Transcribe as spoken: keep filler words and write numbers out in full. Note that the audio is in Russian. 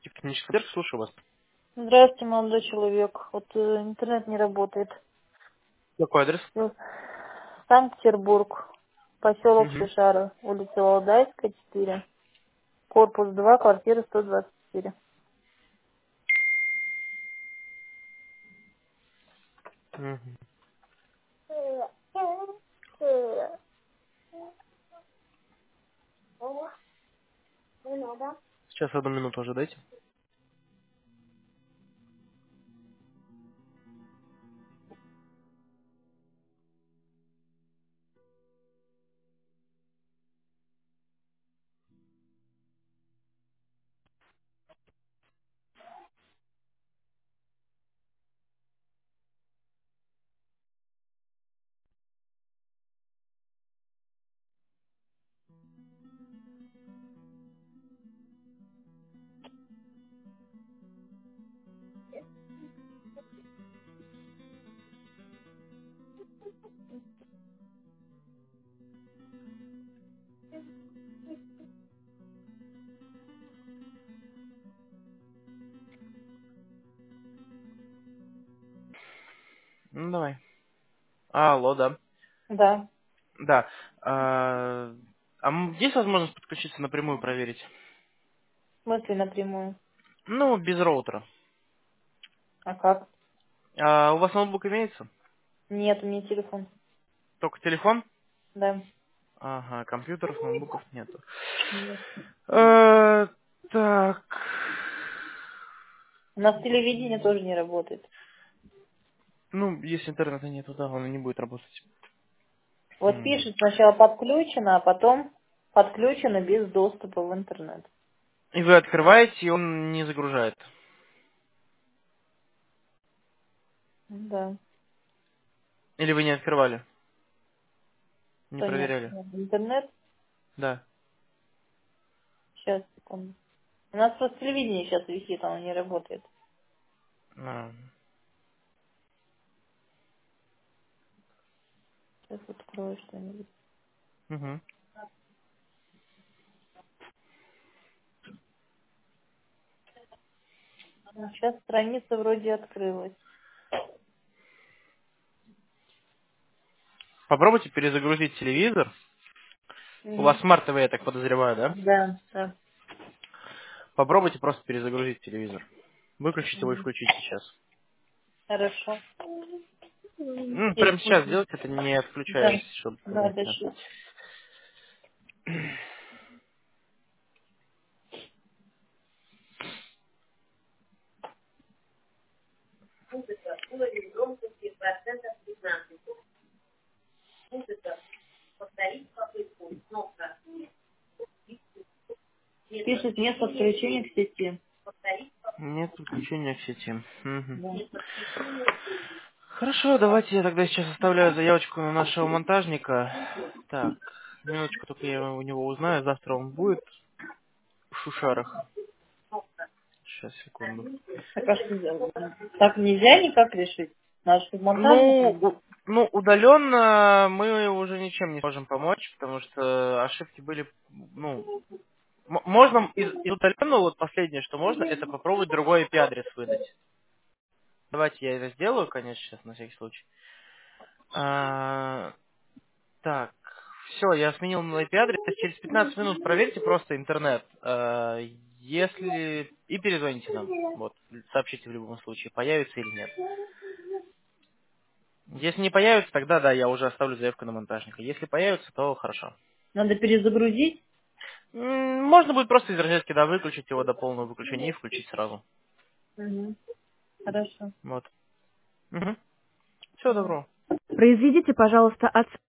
Технический центр, слушаю вас. Здравствуйте, молодой человек. Вот э, интернет не работает. Какой адрес? Вот. Санкт-Петербург, поселок Угу. Шишара, улица Валдайская, четыре, корпус два, квартира сто двадцать четыре. Угу. Сейчас одну минуту уже дайте. Ну, давай. Алло, да. Да, Да. А, а м- есть возможность подключиться напрямую проверить? в смысле напрямую. Ну, без роутера. А как? А, у вас ноутбук имеется? Нет, у меня телефон. Только телефон? Да. Ага, компьютеров, ноутбуков нету. Нет. Э, так. У нас телевидение тоже не работает. Ну, если интернета нету, да, он и не будет работать. Вот М. пишет сначала подключено, а потом подключено без доступа в интернет. И вы открываете, и он не загружает. Да. Или вы не открывали? Не Что нет? проверяли? Нет. Интернет? Да. Сейчас, секунду. У нас просто телевидение сейчас висит, оно не работает. А. Сейчас открою что-нибудь. Мгм. Ну, сейчас страница вроде открылась. Попробуйте перезагрузить телевизор. У вас Мгм. смарт ТВ, я так подозреваю, да? Да, да. Попробуйте просто перезагрузить телевизор. Выключите его и Мгм. включите сейчас. Хорошо. Ну, прямо сейчас Перепутала. сделайте это, не Да, отключаясь, чтобы... да, Да. дальше. Пишет нет подключения к сети. Нет подключения к сети. Мгм. Да. Хорошо, давайте я тогда сейчас оставляю заявочку на нашего монтажника. Так, минуточку, только я у него узнаю. Завтра он будет в Шушарах. Сейчас, секунду. Так, а что делать? Так нельзя никак решить. Надо, чтобы монтажник Ну, был. у- ну, удаленно мы уже ничем не сможем помочь, потому что ошибки были, ну, м- можно из, из удаленного, вот последнее, что можно, это попробовать другой I P-адрес выдать. Давайте я это сделаю, конечно, сейчас, на всякий случай. А, так, все, я сменил на I P-адрес. Через пятнадцать минут проверьте просто интернет. А, если... И перезвоните нам. Вот, сообщите в любом случае, появится или нет. Если не появится, тогда да, я уже оставлю заявку на монтажника. Если появится, то хорошо. Надо перезагрузить. М, Можно будет просто из розетки, да, выключить его до полного выключения и включить сразу. Угу. Хорошо. Вот. Угу. Всего доброго. Произведите, пожалуйста, от